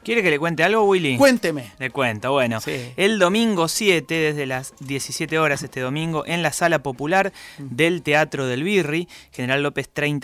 ¿Quiere que le cuente algo, Willy? Cuénteme. Le cuento, bueno. Sí. El domingo 7, desde las 17 horas este domingo, en la Sala Popular del Teatro del Birri, General López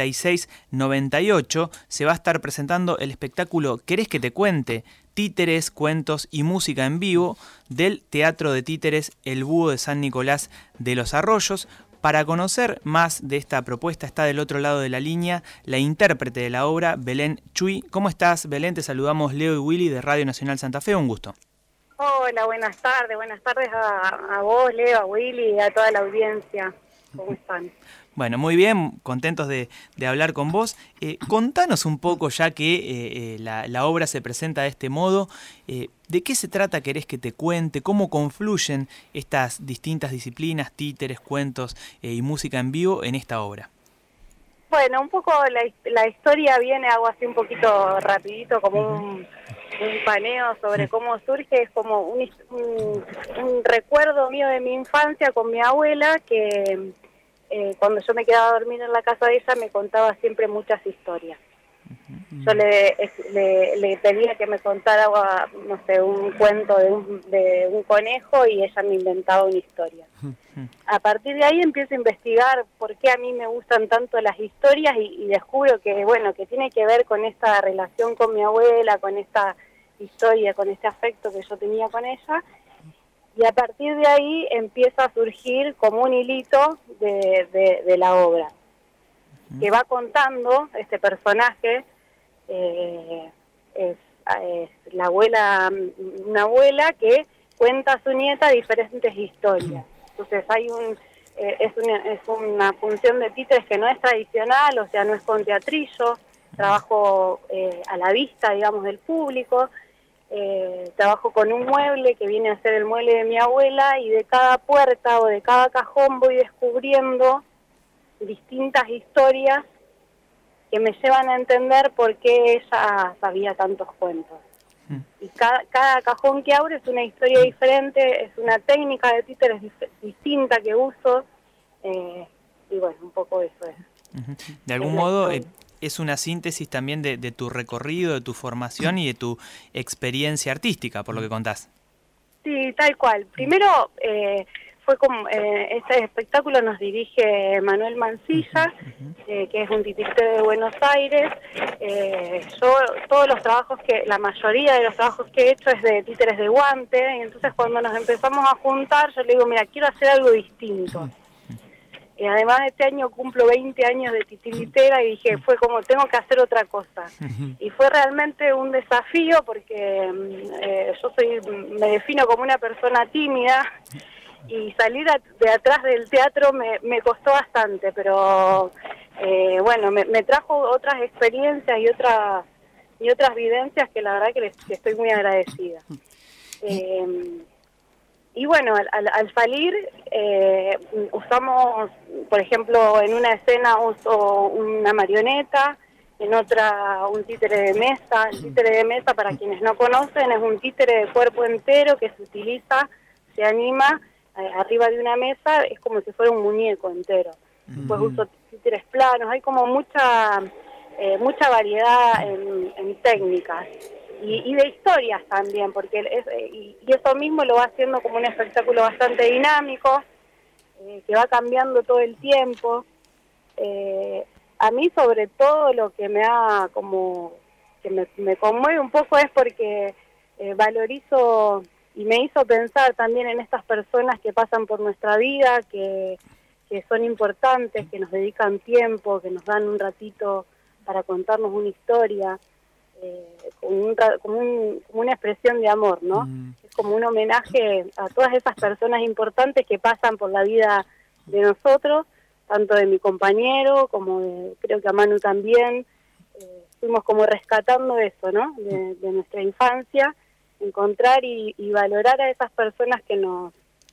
3698, se va a estar presentando el espectáculo ¿Querés que te cuente? Títeres, cuentos y música en vivo del Teatro de Títeres El Búho de San Nicolás de los Arroyos. Para conocer más de esta propuesta está del otro lado de la línea la intérprete de la obra, Belén Chuy. ¿Cómo estás, Belén? Te saludamos Leo y Willy de Radio Nacional Santa Fe. Un gusto. Hola, buenas tardes a vos, Leo, a Willy y a toda la audiencia. ¿Cómo están? Bueno, muy bien, contentos de hablar con vos. Contanos un poco, ya que la obra se presenta de este modo, ¿de qué se trata? ¿Querés que te cuente? ¿Cómo confluyen estas distintas disciplinas, títeres, cuentos y música en vivo en esta obra? Bueno, un poco la historia viene, hago así un poquito rapidito, como un paneo sobre cómo surge. Es como un recuerdo mío de mi infancia con mi abuela, que cuando yo me quedaba a dormir en la casa de ella me contaba siempre muchas historias. Yo le pedía que me contara, no sé, un cuento de un conejo y ella me inventaba una historia. A partir de ahí empiezo a investigar por qué a mí me gustan tanto las historias y descubro que, bueno, que tiene que ver con esta relación con mi abuela, con esta historia, con este afecto que yo tenía con ella. Y a partir de ahí empieza a surgir como un hilito de la obra, que va contando este personaje. Es la abuela, una abuela que cuenta a su nieta diferentes historias. Entonces hay es una función de títeres que no es tradicional, o sea, no es con teatrillo, trabajo a la vista, digamos, del público. Trabajo con un mueble que viene a ser el mueble de mi abuela, y de cada puerta o de cada cajón voy descubriendo distintas historias que me llevan a entender por qué ella sabía tantos cuentos. Y cada cajón que abro es una historia diferente, es una técnica de títeres distinta que uso, y bueno, un poco eso es. De algún modo es una síntesis también de tu recorrido, de tu formación y de tu experiencia artística, por lo que contás. Sí, tal cual. Primero, fue como este espectáculo nos dirige Manuel Mancilla, que es un titiritero de Buenos Aires. Yo todos los trabajos la mayoría de los trabajos que he hecho es de títeres de guante, y entonces cuando nos empezamos a juntar yo le digo, mira, quiero hacer algo distinto. Y además este año cumplo 20 años de titiritera y dije, fue como, tengo que hacer otra cosa. Y fue realmente un desafío porque yo me defino como una persona tímida, y salir de atrás del teatro me costó bastante, pero bueno, me trajo otras experiencias y otras vivencias que la verdad que estoy muy agradecida. Y bueno, al salir usamos, por ejemplo, en una escena uso una marioneta, en otra un títere de mesa. El títere de mesa, para quienes no conocen, es un títere de cuerpo entero que se utiliza, se anima arriba de una mesa, es como si fuera un muñeco entero. Después uso títeres planos, hay como mucha variedad en técnicas. Y de historias también, porque y eso mismo lo va haciendo como un espectáculo bastante dinámico, que va cambiando todo el tiempo. A mí sobre todo lo que me conmueve un poco es porque valorizo y me hizo pensar también en estas personas que pasan por nuestra vida, que son importantes, que nos dedican tiempo, que nos dan un ratito para contarnos una historia. Como una expresión de amor, ¿no? Es como un homenaje a todas esas personas importantes que pasan por la vida de nosotros, tanto de mi compañero como creo que a Manu también. Fuimos como rescatando eso, ¿no? De nuestra infancia, encontrar y valorar a esas personas que nos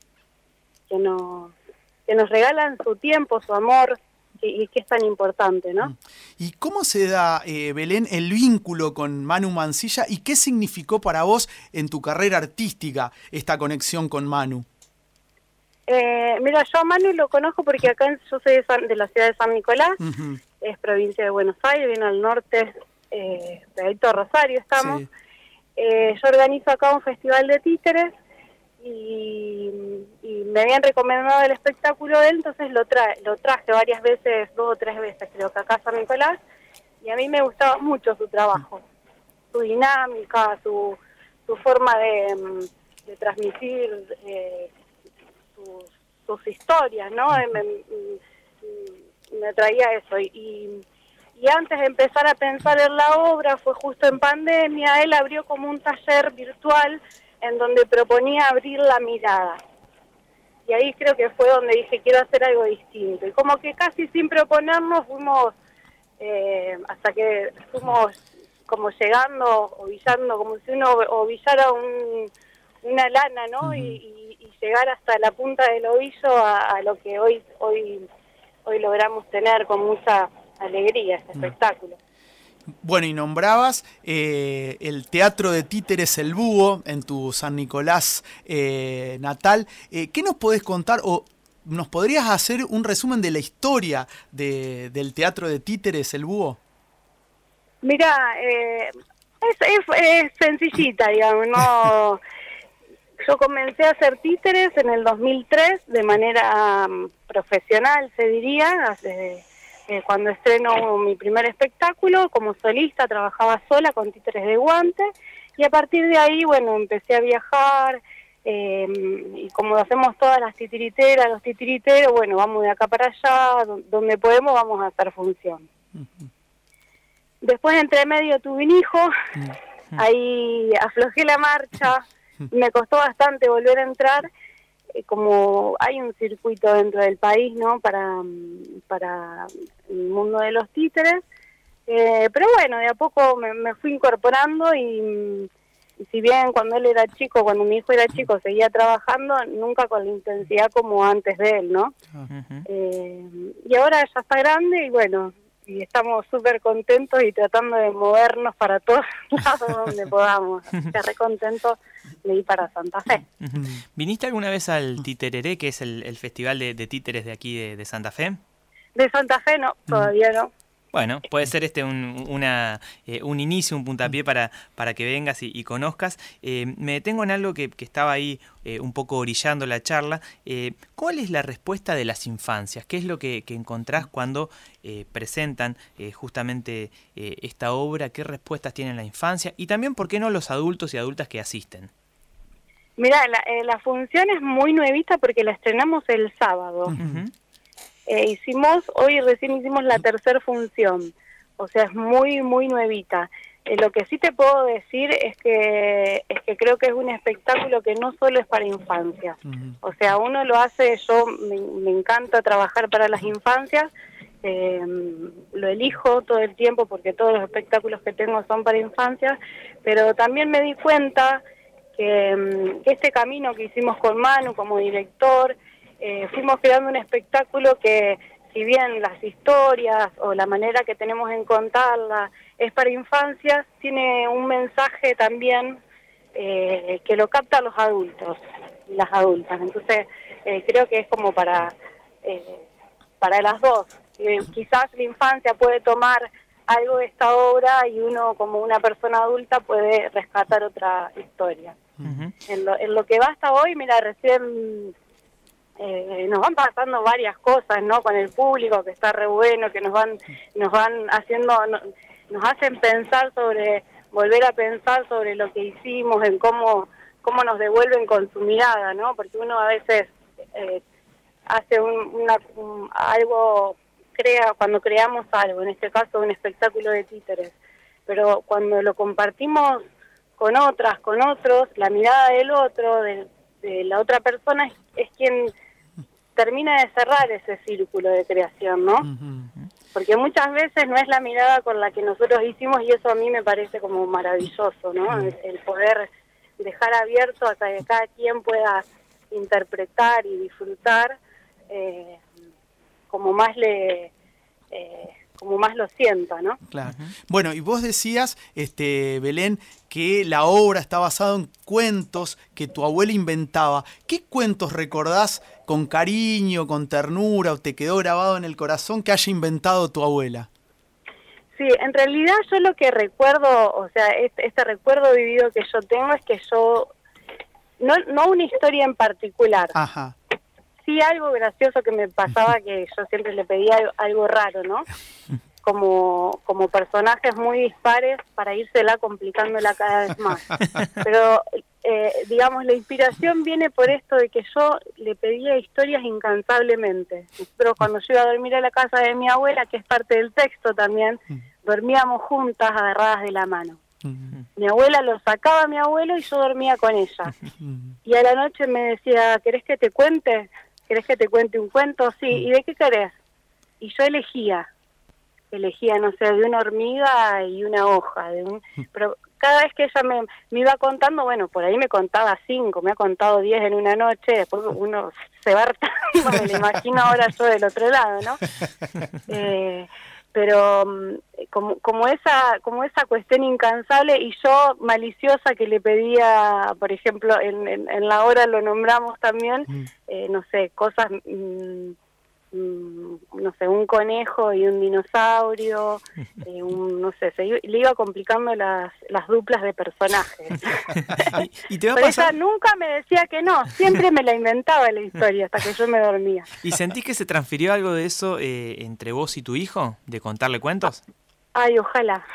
regalan su tiempo, su amor, y que es tan importante, ¿no? ¿Y cómo se da, Belén, el vínculo con Manu Mancilla y qué significó para vos en tu carrera artística esta conexión con Manu? Mira, yo a Manu lo conozco porque acá yo soy de la ciudad de San Nicolás, es provincia de Buenos Aires, bien al norte, de ahí todo Rosario estamos. Sí. yo organizo acá un festival de títeres y me habían recomendado el espectáculo de él, entonces lo traje varias veces, 2 o 3 veces creo que acá a San Nicolás, y a mí me gustaba mucho su trabajo, su dinámica, su forma de transmitir sus historias, ¿no? Me atraía eso. Y antes de empezar a pensar en la obra, fue justo en pandemia, él abrió como un taller virtual en donde proponía abrir la mirada. Y ahí creo que fue donde dije, quiero hacer algo distinto. Y como que casi sin proponernos fuimos, hasta que fuimos como llegando, ovillando, como si uno ovillara una lana, ¿no? Y llegar hasta la punta del ovillo a lo que hoy logramos tener con mucha alegría este espectáculo. Bueno, y nombrabas el Teatro de Títeres El Búho en tu San Nicolás natal. ¿Qué nos podés contar o nos podrías hacer un resumen de la historia del Teatro de Títeres El Búho? Mirá, es sencillita, digamos, no. Yo comencé a hacer títeres en el 2003 de manera profesional, se diría, cuando estreno mi primer espectáculo. Como solista trabajaba sola con títeres de guante, y a partir de ahí, bueno, empecé a viajar, y como hacemos todas las titiriteras, los titiriteros, bueno, vamos de acá para allá, donde podemos vamos a hacer función. Después, entre medio, tuve un hijo, ahí aflojé la marcha, me costó bastante volver a entrar, como hay un circuito dentro del país, ¿no?, para el mundo de los títeres, pero bueno, de a poco me fui incorporando y si bien cuando él era chico, cuando mi hijo era chico, seguía trabajando, nunca con la intensidad como antes de él, ¿no? Y ahora ya está grande y bueno, y estamos súper contentos y tratando de movernos para todos lados donde podamos. Así que re contento de ir para Santa Fe. ¿Viniste alguna vez al Titereré, que es el festival de títeres de aquí de Santa Fe? De Santa Fe no, todavía no. Bueno, puede ser un inicio, un puntapié para que vengas y conozcas. Me detengo en algo que estaba ahí un poco orillando la charla. ¿Cuál es la respuesta de las infancias? ¿Qué es lo que encontrás cuando presentan justamente esta obra? ¿Qué respuestas tienen la infancia? Y también, ¿por qué no los adultos y adultas que asisten? Mirá, la función es muy nuevita porque la estrenamos el sábado. Hoy recién hicimos la tercera función, o sea, es muy, muy nuevita. Lo que sí te puedo decir es que creo que es un espectáculo que no solo es para infancias. O sea, uno lo hace, me encanta trabajar para las infancias, lo elijo todo el tiempo porque todos los espectáculos que tengo son para infancias, pero también me di cuenta que este camino que hicimos con Manu como director, fuimos creando un espectáculo que, si bien las historias o la manera que tenemos en contarla es para infancias, tiene un mensaje también que lo captan los adultos y las adultas. Entonces, creo que es como para las dos. Quizás la infancia puede tomar algo de esta obra y uno, como una persona adulta, puede rescatar otra historia. En lo que va hasta hoy, mira, recién... nos van pasando varias cosas, ¿no?, con el público, que está re bueno, que nos van haciendo, nos hacen volver a pensar sobre lo que hicimos, en cómo nos devuelven con su mirada, ¿no? Porque uno a veces hace algo, cuando creamos algo, en este caso un espectáculo de títeres, pero cuando lo compartimos con otros, la mirada del otro, de la otra persona es quien termina de cerrar ese círculo de creación, ¿no? Porque muchas veces no es la mirada con la que nosotros hicimos, y eso a mí me parece como maravilloso, ¿no? El poder dejar abierto hasta que cada quien pueda interpretar y disfrutar como más lo sienta, ¿no? Claro. Bueno, y vos decías, Belén, que la obra está basada en cuentos que tu abuela inventaba. ¿Qué cuentos recordás con cariño, con ternura, o te quedó grabado en el corazón que haya inventado tu abuela? Sí, en realidad yo lo que recuerdo, o sea, este recuerdo vivido que yo tengo es que yo, no una historia en particular, Ajá. sí algo gracioso que me pasaba, que yo siempre le pedía algo raro, ¿no? Como personajes muy dispares para írsela complicándola cada vez más. Pero, digamos, la inspiración viene por esto de que yo le pedía historias incansablemente. Nosotros cuando yo iba a dormir a la casa de mi abuela, que es parte del texto también, dormíamos juntas agarradas de la mano. Mi abuela lo sacaba a mi abuelo y yo dormía con ella. Y a la noche me decía, ¿querés que te cuente? ¿Querés que te cuente un cuento? Sí, ¿y de qué querés? Y yo elegía, no sé, de una hormiga y una hoja, pero cada vez que ella me iba contando, bueno, por ahí me contaba 5, me ha contado 10 en una noche, después uno se va hartando, me lo imagino ahora yo del otro lado, ¿no? Pero como esa cuestión incansable, y yo maliciosa que le pedía, por ejemplo, en la hora lo nombramos también, no sé, cosas, no sé, un conejo y un dinosaurio, no sé, le iba complicando las duplas de personajes. ¿Y te va a Pero pasar? ella nunca me decía que no, siempre me la inventaba la historia hasta que yo me dormía. ¿Y sentís que se transfirió algo de eso entre vos y tu hijo, de contarle cuentos? Ay, ojalá.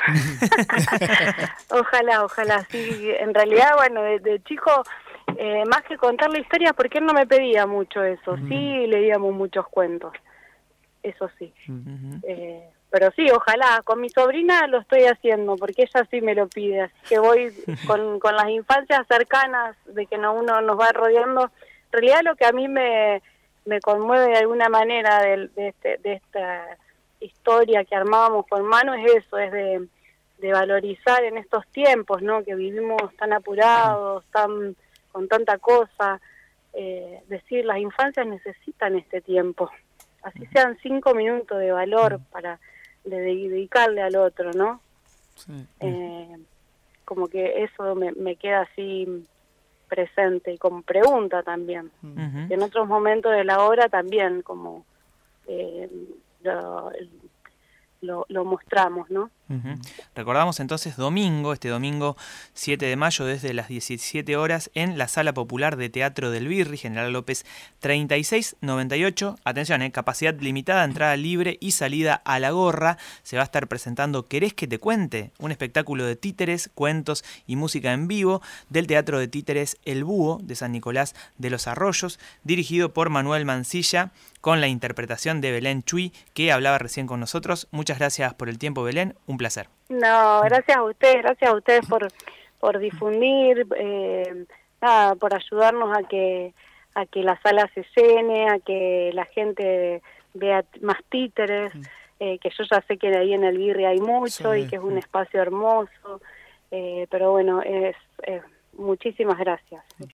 Ojalá, sí. En realidad, bueno, de chico, más que contar la historia, porque él no me pedía mucho eso. Sí, leíamos muchos cuentos, eso sí. Pero sí, ojalá. Con mi sobrina lo estoy haciendo, porque ella sí me lo pide. Así que voy con las infancias cercanas, de que uno nos va rodeando. En realidad lo que a mí me conmueve de alguna manera de esta historia que armábamos con Manu es eso, es de valorizar en estos tiempos, ¿no? Que vivimos tan apurados, con tanta cosa, decir, las infancias necesitan este tiempo, así sean 5 minutos de valor para dedicarle al otro, ¿no? Sí. Como que eso me queda así presente, y como pregunta también, que en otros momentos de la obra también como lo mostramos, ¿no? Recordamos entonces este domingo 7 de mayo desde las 17 horas en la Sala Popular de Teatro del Birri, General López 3698. Atención, capacidad limitada, entrada libre y salida a la gorra. Se va a estar presentando ¿Querés que te cuente? Un espectáculo de títeres, cuentos y música en vivo del Teatro de Títeres El Búho de San Nicolás de los Arroyos, dirigido por Manuel Mancilla, con la interpretación de Belén Chuy, que hablaba recién con nosotros. Muchas gracias por el tiempo, Belén. Un placer. No, gracias a ustedes por difundir, por ayudarnos a que la sala se llene, a que la gente vea más títeres, que yo ya sé que ahí en el Birri hay mucho, sí, y que es un espacio hermoso, pero bueno, muchísimas gracias.